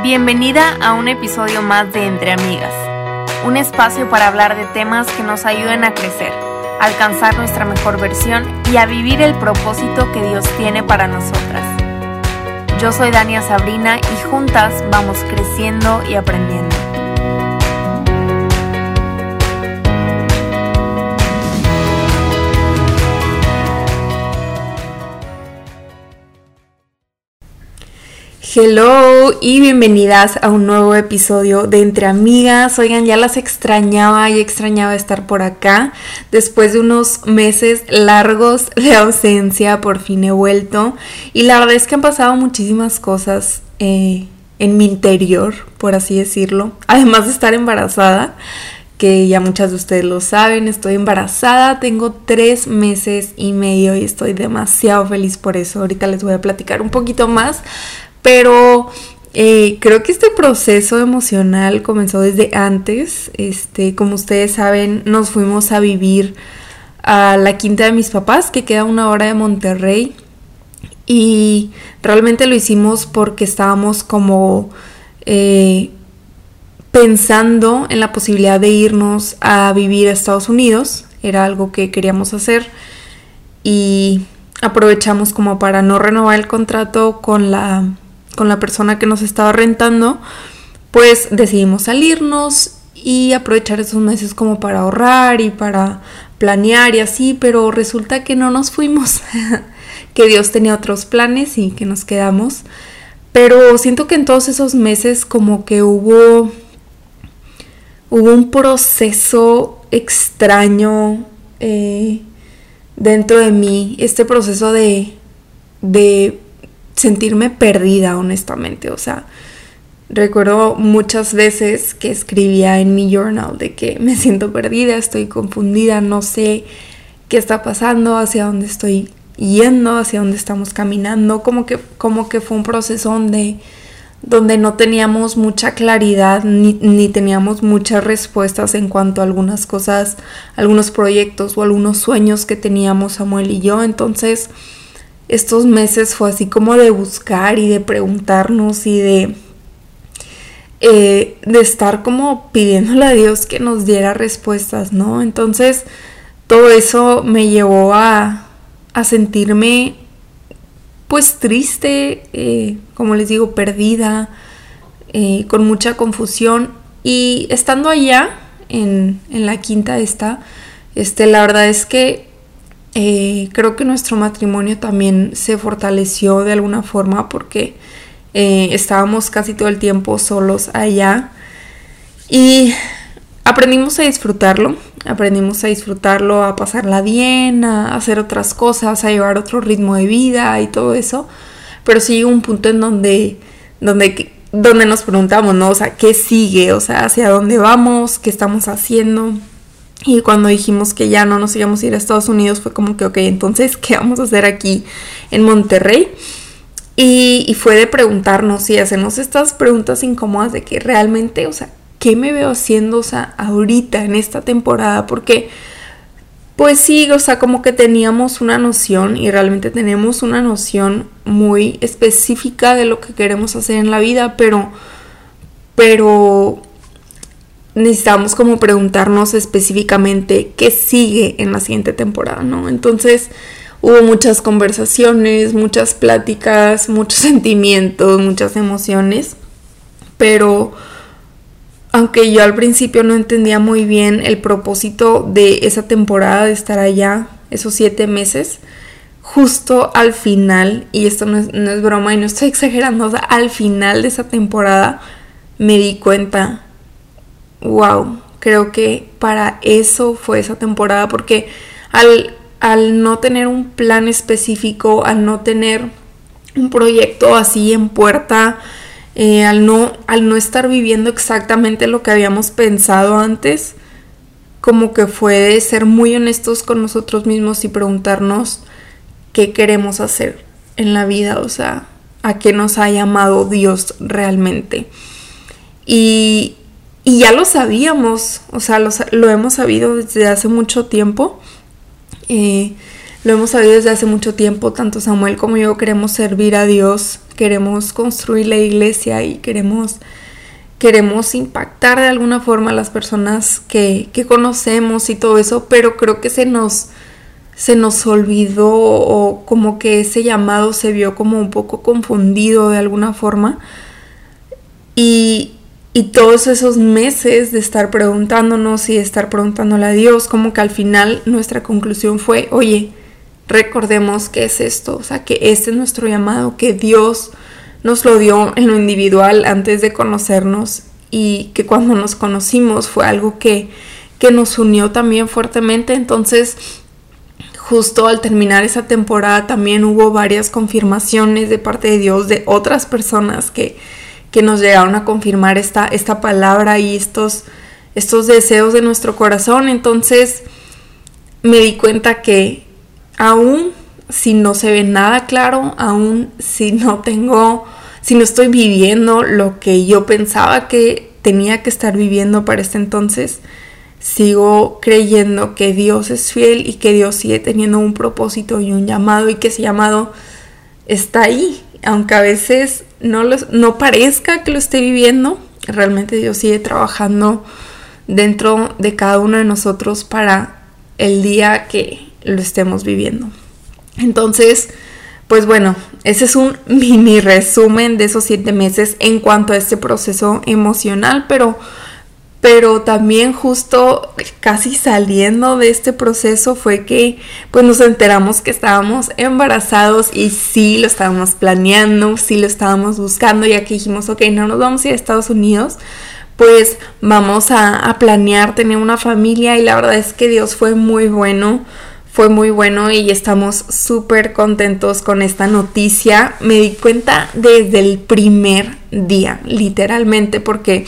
Bienvenida a un episodio más de Entre Amigas, un espacio para hablar de temas que nos ayuden a crecer, a alcanzar nuestra mejor versión y a vivir el propósito que Dios tiene para nosotras. Yo soy Dania Sabrina y juntas vamos creciendo y aprendiendo. Hello y bienvenidas a un nuevo episodio de Entre Amigas. Oigan, ya las extrañaba y extrañaba estar por acá. Después de unos meses largos de ausencia, por fin he vuelto. Y la verdad es que han pasado muchísimas cosas en mi interior, por así decirlo. Además de estar embarazada, que ya muchas de ustedes lo saben, estoy embarazada, tengo 3 meses y medio y estoy demasiado feliz por eso. Ahorita les voy a platicar un poquito más. Pero creo que este proceso emocional comenzó desde antes. Como ustedes saben, nos fuimos a vivir a la quinta de mis papás, que queda a 1 hora de Monterrey. Y realmente lo hicimos porque estábamos como pensando en la posibilidad de irnos a vivir a Estados Unidos. Era algo que queríamos hacer. Y aprovechamos como para no renovar el contrato con la persona que nos estaba rentando, pues decidimos salirnos y aprovechar esos meses como para ahorrar y para planear y así, pero resulta que no nos fuimos, que Dios tenía otros planes y que nos quedamos. Pero siento que en todos esos meses como que hubo un proceso extraño dentro de mí, este proceso de sentirme perdida, honestamente. O sea, recuerdo muchas veces que escribía en mi journal de que me siento perdida, estoy confundida, no sé qué está pasando, hacia dónde estoy yendo, hacia dónde estamos caminando. Como que fue un proceso donde no teníamos mucha claridad ni teníamos muchas respuestas en cuanto a algunas cosas, algunos proyectos o algunos sueños que teníamos Samuel y yo. Entonces estos meses fue así como de buscar y de preguntarnos y de estar como pidiéndole a Dios que nos diera respuestas, ¿no? Entonces todo eso me llevó a sentirme pues triste, como les digo, perdida, con mucha confusión. Y estando allá en la quinta la verdad es que creo que nuestro matrimonio también se fortaleció de alguna forma porque estábamos casi todo el tiempo solos allá y aprendimos a disfrutarlo, a pasarla bien, a hacer otras cosas, a llevar otro ritmo de vida y todo eso. Pero sí llegó un punto en donde nos preguntamos, ¿no? O sea, ¿qué sigue? O sea, ¿hacia dónde vamos? ¿Qué estamos haciendo? Y cuando dijimos que ya no nos íbamos a ir a Estados Unidos fue como que, ok, entonces, ¿qué vamos a hacer aquí en Monterrey? Y fue de preguntarnos y hacernos estas preguntas incómodas de que realmente, o sea, ¿qué me veo haciendo, o sea, ahorita en esta temporada? Porque, pues sí, o sea, como que teníamos una noción y realmente tenemos una noción muy específica de lo que queremos hacer en la vida, pero necesitamos como preguntarnos específicamente qué sigue en la siguiente temporada, ¿no? Entonces hubo muchas conversaciones, muchas pláticas, muchos sentimientos, muchas emociones, pero aunque yo al principio no entendía muy bien el propósito de esa temporada, de estar allá esos 7 meses, justo al final, y esto no es broma y no estoy exagerando, o sea, al final de esa temporada me di cuenta, wow, creo que para eso fue esa temporada, porque al no tener un plan específico, al no tener un proyecto así en puerta, al no estar viviendo exactamente lo que habíamos pensado antes, como que fue de ser muy honestos con nosotros mismos y preguntarnos qué queremos hacer en la vida, o sea, a qué nos ha llamado Dios realmente. Y ya lo sabíamos, o sea, lo hemos sabido desde hace mucho tiempo. lo hemos sabido desde hace mucho tiempo. Tanto Samuel como yo queremos servir a Dios, queremos construir la iglesia y queremos impactar de alguna forma a las personas que conocemos y todo eso, pero creo que se nos olvidó, o como que ese llamado se vio como un poco confundido de alguna forma. Y todos esos meses de estar preguntándonos y de estar preguntándole a Dios, como que al final nuestra conclusión fue, oye, recordemos qué es esto, o sea, que este es nuestro llamado, que Dios nos lo dio en lo individual antes de conocernos, y que cuando nos conocimos fue algo que nos unió también fuertemente. Entonces, justo al terminar esa temporada también hubo varias confirmaciones de parte de Dios de otras personas que nos llegaron a confirmar esta palabra y estos deseos de nuestro corazón. Entonces me di cuenta que aún si no se ve nada claro, aún si no estoy viviendo lo que yo pensaba que tenía que estar viviendo para este entonces, sigo creyendo que Dios es fiel y que Dios sigue teniendo un propósito y un llamado, y que ese llamado está ahí, aunque a veces no parezca que lo esté viviendo. Realmente Dios sigue trabajando dentro de cada uno de nosotros para el día que lo estemos viviendo. Entonces, pues bueno, ese es un mini resumen de esos 7 meses en cuanto a este proceso emocional, pero también justo casi saliendo de este proceso fue que pues nos enteramos que estábamos embarazados, y sí lo estábamos planeando, sí lo estábamos buscando, ya que dijimos, ok, no nos vamos a ir a Estados Unidos, pues vamos a planear tener una familia. Y la verdad es que Dios fue muy bueno y estamos súper contentos con esta noticia. Me di cuenta desde el primer día, literalmente, porque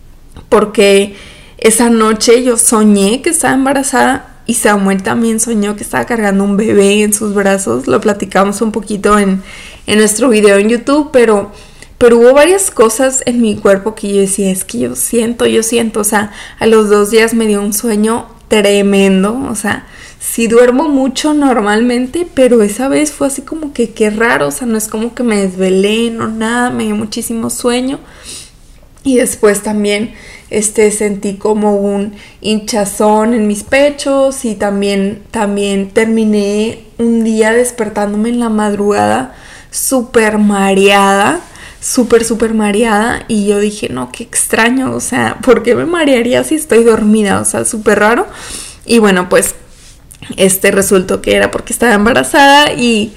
esa noche yo soñé que estaba embarazada y Samuel también soñó que estaba cargando un bebé en sus brazos. Lo platicamos un poquito en nuestro video en YouTube, pero hubo varias cosas en mi cuerpo que yo decía, es que yo siento, o sea, a los 2 días me dio un sueño tremendo. O sea, sí duermo mucho normalmente, pero esa vez fue así como que qué raro, o sea, no es como que me desvelé, no nada, me dio muchísimo sueño. Y después también sentí como un hinchazón en mis pechos, y también terminé un día despertándome en la madrugada súper mareada, súper mareada, y yo dije, no, qué extraño, o sea, ¿por qué me marearía si estoy dormida? O sea, súper raro. Y bueno, pues resultó que era porque estaba embarazada, y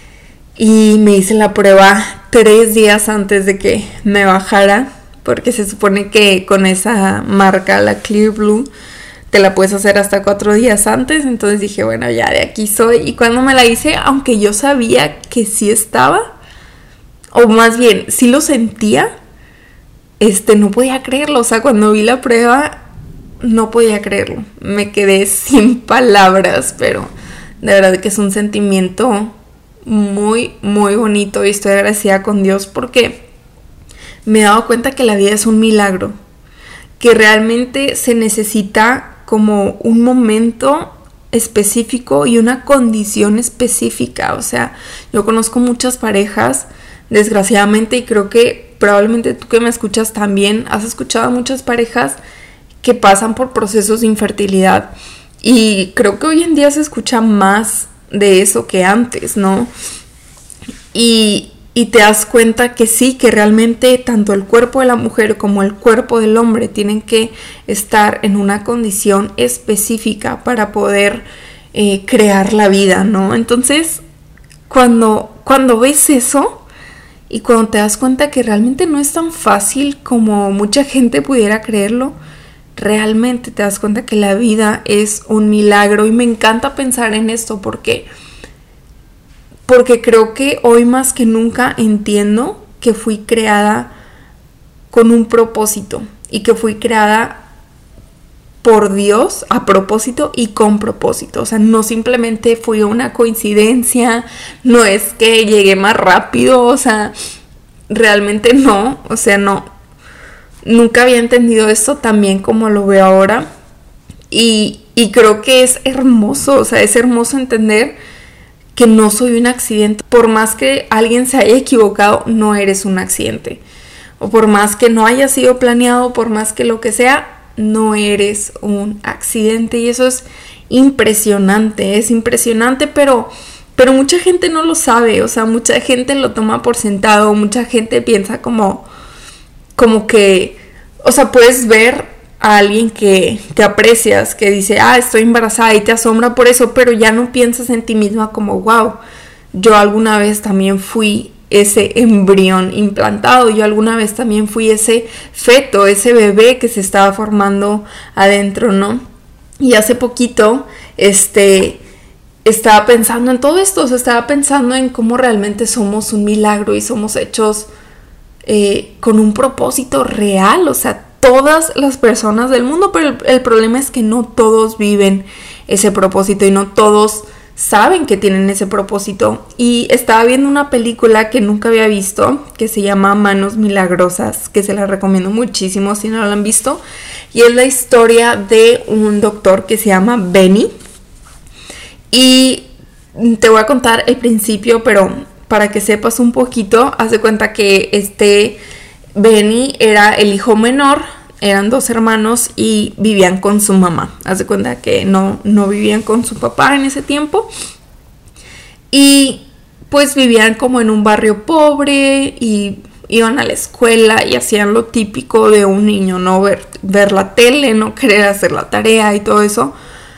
me hice la prueba 3 días antes de que me bajara, porque se supone que con esa marca, la Clear Blue, te la puedes hacer hasta 4 días antes. Entonces dije, bueno, ya de aquí soy. Y cuando me la hice, aunque yo sabía que sí estaba, o más bien sí lo sentía, no podía creerlo. O sea, cuando vi la prueba no podía creerlo, me quedé sin palabras, pero de verdad que es un sentimiento muy bonito, y estoy agradecida con Dios porque me he dado cuenta que la vida es un milagro, que realmente se necesita como un momento específico y una condición específica. O sea, yo conozco muchas parejas, desgraciadamente, y creo que probablemente tú que me escuchas también has escuchado a muchas parejas que pasan por procesos de infertilidad, y creo que hoy en día se escucha más de eso que antes, ¿no? Y te das cuenta que sí, que realmente tanto el cuerpo de la mujer como el cuerpo del hombre tienen que estar en una condición específica para poder crear la vida, ¿no? Entonces, cuando ves eso y cuando te das cuenta que realmente no es tan fácil como mucha gente pudiera creerlo, realmente te das cuenta que la vida es un milagro. Y me encanta pensar en esto porque creo que hoy más que nunca entiendo que fui creada con un propósito, y que fui creada por Dios a propósito y con propósito. O sea, no simplemente fue una coincidencia, no es que llegué más rápido, o sea, realmente no, o sea, no, nunca había entendido esto tan bien como lo veo ahora, y creo que es hermoso, o sea, es hermoso entender que no soy un accidente. Por más que alguien se haya equivocado, no eres un accidente. O por más que no haya sido planeado, por más que lo que sea, no eres un accidente. Y eso es impresionante, pero mucha gente no lo sabe. O sea, mucha gente lo toma por sentado, mucha gente piensa como que, o sea, puedes ver a alguien que aprecias, que dice, estoy embarazada, y te asombra por eso, pero ya no piensas en ti misma como, wow, yo alguna vez también fui ese embrión implantado, yo alguna vez también fui ese feto, ese bebé que se estaba formando adentro, ¿no? Y hace poquito, estaba pensando en todo esto, o sea, estaba pensando en cómo realmente somos un milagro y somos hechos con un propósito real, o sea, todas las personas del mundo, pero el problema es que no todos viven ese propósito y no todos saben que tienen ese propósito. Y estaba viendo una película que nunca había visto, que se llama Manos Milagrosas, que se la recomiendo muchísimo si no la han visto, y es la historia de un doctor que se llama Benny. Y te voy a contar el principio, pero para que sepas un poquito, haz de cuenta que Benny era el hijo menor, eran 2 hermanos y vivían con su mamá. Haz de cuenta que no vivían con su papá en ese tiempo. Y pues vivían como en un barrio pobre y iban a la escuela y hacían lo típico de un niño, ¿no? Ver la tele, no querer hacer la tarea y todo eso.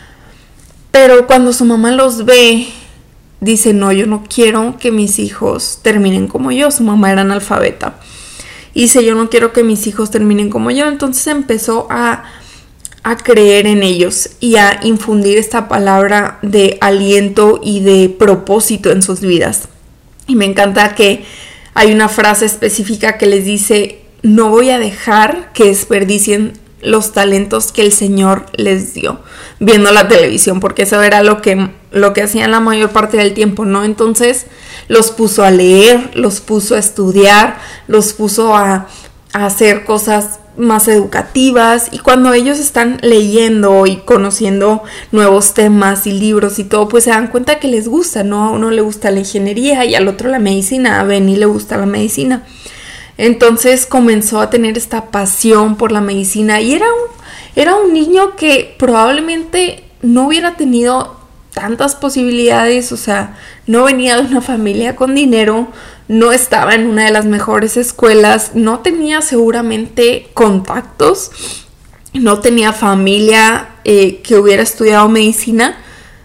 Pero cuando su mamá los ve, dice, no, yo no quiero que mis hijos terminen como yo. Su mamá era analfabeta. Y dice, yo no quiero que mis hijos terminen como yo. Entonces empezó a creer en ellos y a infundir esta palabra de aliento y de propósito en sus vidas. Y me encanta que hay una frase específica que les dice, no voy a dejar que desperdicien los talentos que el Señor les dio viendo la televisión, porque eso era lo que hacían la mayor parte del tiempo, ¿no? Entonces los puso a leer, los puso a estudiar, los puso a hacer cosas más educativas, y cuando ellos están leyendo y conociendo nuevos temas y libros y todo, pues se dan cuenta que les gusta, ¿no? A uno le gusta la ingeniería y al otro la medicina, a Benny le gusta la medicina. Entonces comenzó a tener esta pasión por la medicina y era un niño que probablemente no hubiera tenido tantas posibilidades, o sea, no venía de una familia con dinero, no estaba en una de las mejores escuelas, no tenía seguramente contactos, no tenía familia que hubiera estudiado medicina,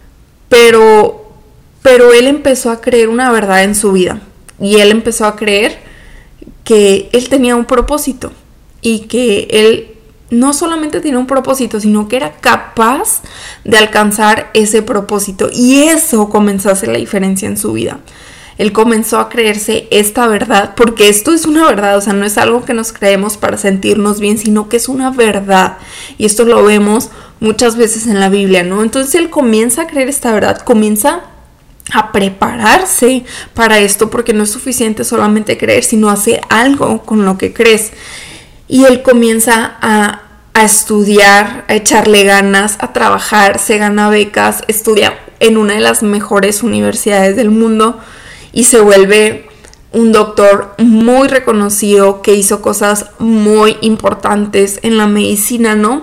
pero él empezó a creer una verdad en su vida y él empezó a creer que él tenía un propósito y que él no solamente tenía un propósito, sino que era capaz de alcanzar ese propósito, y eso comenzó a hacer la diferencia en su vida. Él comenzó a creerse esta verdad, porque esto es una verdad, o sea, no es algo que nos creemos para sentirnos bien, sino que es una verdad, y esto lo vemos muchas veces en la Biblia, ¿no? Entonces él comienza a creer esta verdad, comienza a prepararse para esto, porque no es suficiente solamente creer, sino hacer algo con lo que crees. Y él comienza a estudiar, a echarle ganas, a trabajar, se gana becas, estudia en una de las mejores universidades del mundo y se vuelve un doctor muy reconocido que hizo cosas muy importantes en la medicina, ¿no?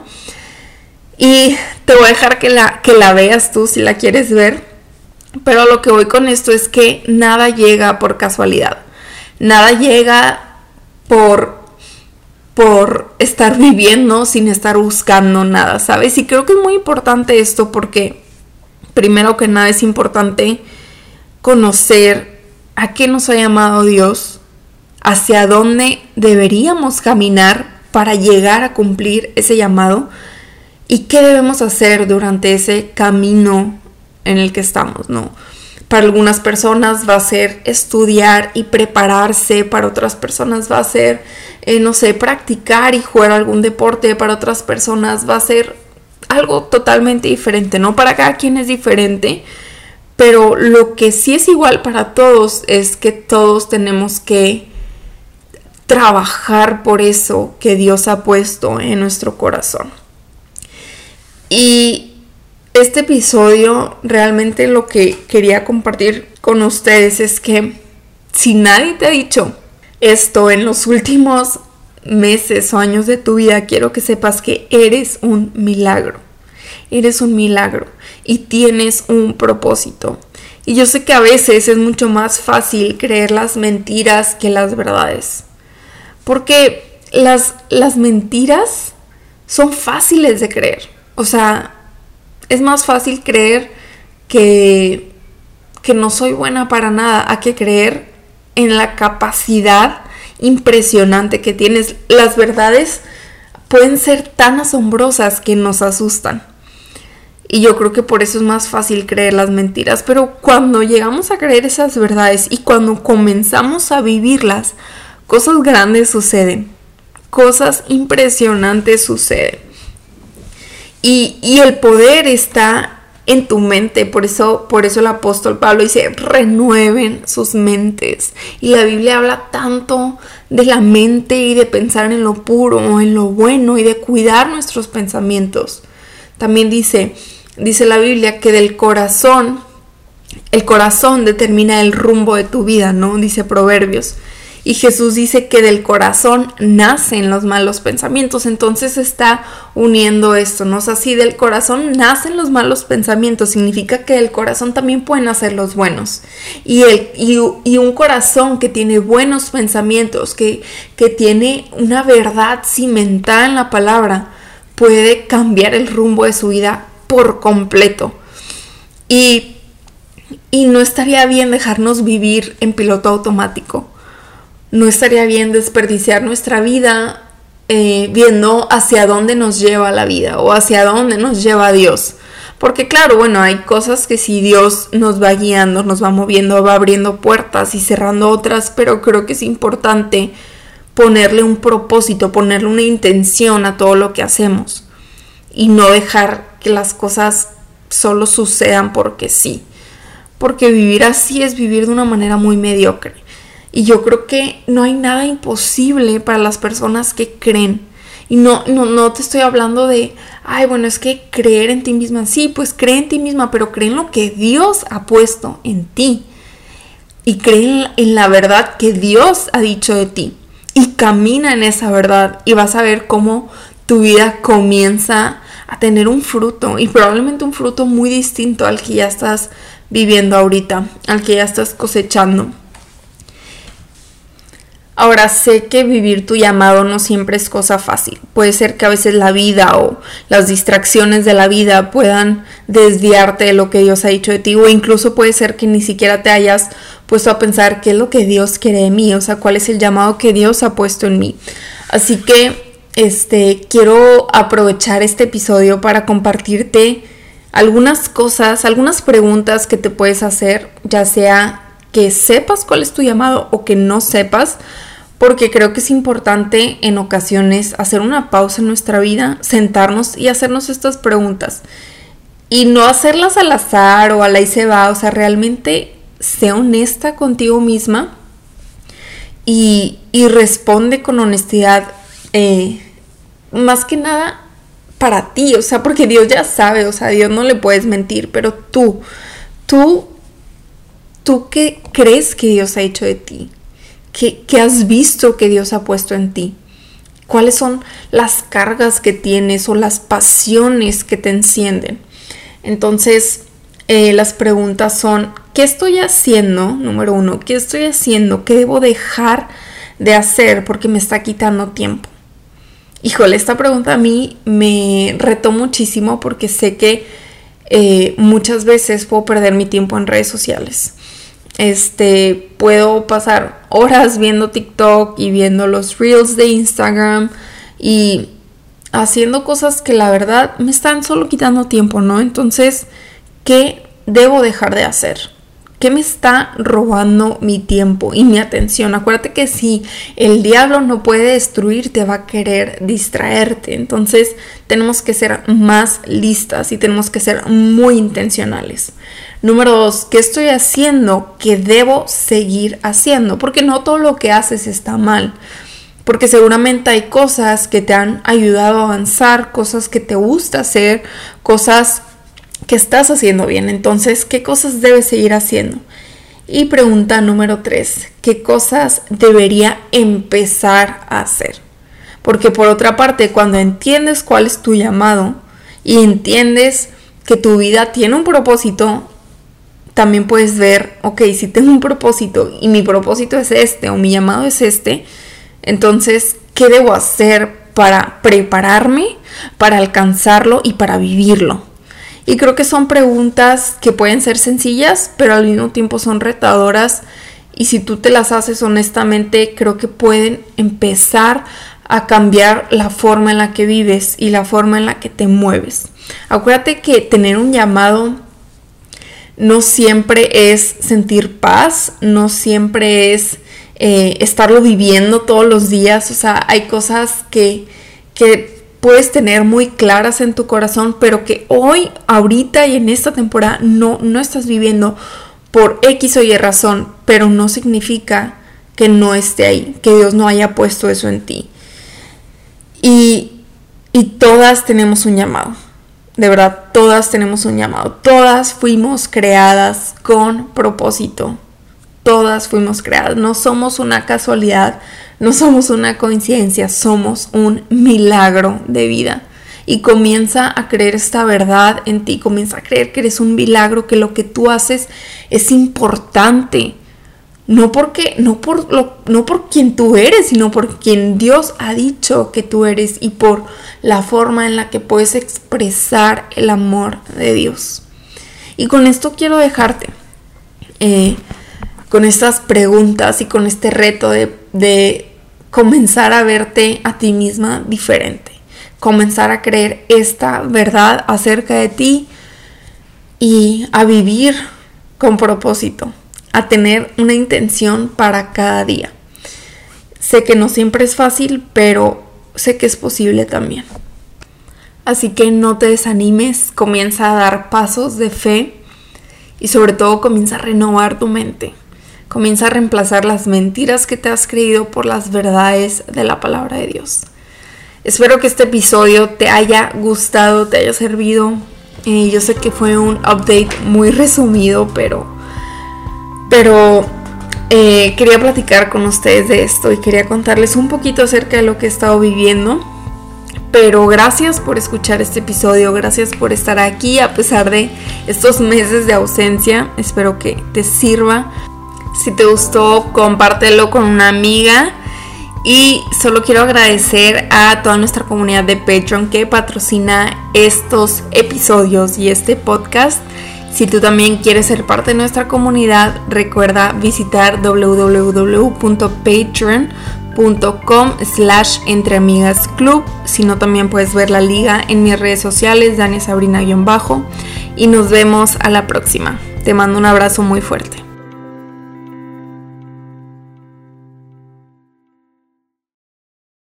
Y te voy a dejar que la veas tú si la quieres ver. Pero lo que voy con esto es que nada llega por casualidad. Nada llega por estar viviendo sin estar buscando nada, ¿sabes? Y creo que es muy importante esto porque, primero que nada, es importante conocer a qué nos ha llamado Dios, hacia dónde deberíamos caminar para llegar a cumplir ese llamado y qué debemos hacer durante ese camino en el que estamos, ¿no? Para algunas personas va a ser estudiar y prepararse, para otras personas va a ser, no sé, practicar y jugar algún deporte, para otras personas va a ser algo totalmente diferente, ¿no? Para cada quien es diferente, pero lo que sí es igual para todos es que todos tenemos que trabajar por eso que Dios ha puesto en nuestro corazón. Y este episodio realmente lo que quería compartir con ustedes es que si nadie te ha dicho esto en los últimos meses o años de tu vida, quiero que sepas que eres un milagro. Eres un milagro y tienes un propósito. Y yo sé que a veces es mucho más fácil creer las mentiras que las verdades. Porque las mentiras son fáciles de creer. O sea, es más fácil creer que no soy buena para nada a que creer en la capacidad impresionante que tienes. Las verdades pueden ser tan asombrosas que nos asustan. Y yo creo que por eso es más fácil creer las mentiras. Pero cuando llegamos a creer esas verdades y cuando comenzamos a vivirlas, cosas grandes suceden. Cosas impresionantes suceden. Y el poder está en tu mente. Por eso el apóstol Pablo dice, renueven sus mentes. Y la Biblia habla tanto de la mente y de pensar en lo puro, en lo bueno y de cuidar nuestros pensamientos. También dice la Biblia que del corazón, el corazón determina el rumbo de tu vida, ¿no? Dice Proverbios. Y Jesús dice que del corazón nacen los malos pensamientos. Entonces está uniendo esto, ¿no? O sea, si del corazón nacen los malos pensamientos, significa que del corazón también pueden nacer los buenos. Y un corazón que tiene buenos pensamientos, que tiene una verdad cimentada en la palabra, puede cambiar el rumbo de su vida por completo. Y no estaría bien dejarnos vivir en piloto automático. No estaría bien desperdiciar nuestra vida viendo hacia dónde nos lleva la vida o hacia dónde nos lleva Dios. Porque claro, bueno, hay cosas que si Dios nos va guiando, nos va moviendo, va abriendo puertas y cerrando otras, pero creo que es importante ponerle un propósito, ponerle una intención a todo lo que hacemos y no dejar que las cosas solo sucedan porque sí. Porque vivir así es vivir de una manera muy mediocre. Y yo creo que no hay nada imposible para las personas que creen. Y no te estoy hablando de, ay, bueno, es que creer en ti misma. Sí, pues cree en ti misma, pero cree en lo que Dios ha puesto en ti. Y cree en la verdad que Dios ha dicho de ti. Y camina en esa verdad. Y vas a ver cómo tu vida comienza a tener un fruto. Y probablemente un fruto muy distinto al que ya estás viviendo ahorita. Al que ya estás cosechando. Ahora, sé que vivir tu llamado no siempre es cosa fácil. Puede ser que a veces la vida o las distracciones de la vida puedan desviarte de lo que Dios ha dicho de ti, o incluso puede ser que ni siquiera te hayas puesto a pensar qué es lo que Dios quiere de mí, o sea, cuál es el llamado que Dios ha puesto en mí. Así que quiero aprovechar este episodio para compartirte algunas cosas, algunas preguntas que te puedes hacer, ya sea que sepas cuál es tu llamado o que no sepas, porque creo que es importante en ocasiones hacer una pausa en nuestra vida, sentarnos y hacernos estas preguntas. Y no hacerlas al azar o a la y se va, o sea, realmente sé honesta contigo misma y responde con honestidad, más que nada para ti, o sea, porque Dios ya sabe, o sea, a Dios no le puedes mentir, pero tú ¿qué crees que Dios ha hecho de ti? ¿Qué has visto que Dios ha puesto en ti? ¿Cuáles son las cargas que tienes o las pasiones que te encienden? Entonces, las preguntas son, ¿qué estoy haciendo? Número 1, ¿qué estoy haciendo? ¿Qué debo dejar de hacer porque me está quitando tiempo? Híjole, esta pregunta a mí me retó muchísimo porque sé que muchas veces puedo perder mi tiempo en redes sociales. Puedo pasar horas viendo TikTok y viendo los Reels de Instagram y haciendo cosas que la verdad me están solo quitando tiempo, ¿no? Entonces, ¿qué debo dejar de hacer? ¿Qué me está robando mi tiempo y mi atención? Acuérdate que si el diablo no puede destruirte, va a querer distraerte. Entonces, tenemos que ser más listas y tenemos que ser muy intencionales. Número 2, ¿qué estoy haciendo que debo seguir haciendo? Porque no todo lo que haces está mal. Porque seguramente hay cosas que te han ayudado a avanzar, cosas que te gusta hacer, cosas que estás haciendo bien. Entonces, ¿qué cosas debes seguir haciendo? Y pregunta número 3, ¿qué cosas debería empezar a hacer? Porque por otra parte, cuando entiendes cuál es tu llamado y entiendes que tu vida tiene un propósito, también puedes ver, ok, si tengo un propósito y mi propósito es este o mi llamado es este, entonces, ¿qué debo hacer para prepararme, para alcanzarlo y para vivirlo? Y creo que son preguntas que pueden ser sencillas, pero al mismo tiempo son retadoras. Y si tú te las haces honestamente, creo que pueden empezar a cambiar la forma en la que vives y la forma en la que te mueves. Acuérdate que tener un llamado no siempre es sentir paz, no siempre es estarlo viviendo todos los días. O sea, hay cosas que puedes tener muy claras en tu corazón, pero que hoy, ahorita y en esta temporada no estás viviendo por X o Y razón, pero no significa que no esté ahí, que Dios no haya puesto eso en ti. Y todas tenemos un llamado, de verdad, todas tenemos un llamado, todas fuimos creadas con propósito, todas fuimos creadas, no somos una casualidad, no somos una coincidencia, somos un milagro de vida. Y comienza a creer esta verdad en ti, comienza a creer que eres un milagro, que lo que tú haces es importante. No por quien tú eres, sino por quien Dios ha dicho que tú eres y por la forma en la que puedes expresar el amor de Dios. Y con esto quiero dejarte, con estas preguntas y con este reto de comenzar a verte a ti misma diferente, comenzar a creer esta verdad acerca de ti y a vivir con propósito, a tener una intención para cada día. Sé que no siempre es fácil, pero sé que es posible también. Así que no te desanimes, comienza a dar pasos de fe y sobre todo comienza a renovar tu mente. Comienza a reemplazar las mentiras que te has creído por las verdades de la palabra de Dios. Espero que este episodio te haya gustado, te haya servido. Yo sé que fue un update muy resumido, pero quería platicar con ustedes de esto y quería contarles un poquito acerca de lo que he estado viviendo. Pero gracias por escuchar este episodio, gracias por estar aquí a pesar de estos meses de ausencia. Espero que te sirva. Si te gustó, compártelo con una amiga. Y solo quiero agradecer a toda nuestra comunidad de Patreon que patrocina estos episodios y este podcast. Si tú también quieres ser parte de nuestra comunidad, recuerda visitar www.patreon.com/entreamigasclub. Si no, también puedes ver la liga en mis redes sociales, Dania Sabrina_. Y nos vemos a la próxima. Te mando un abrazo muy fuerte.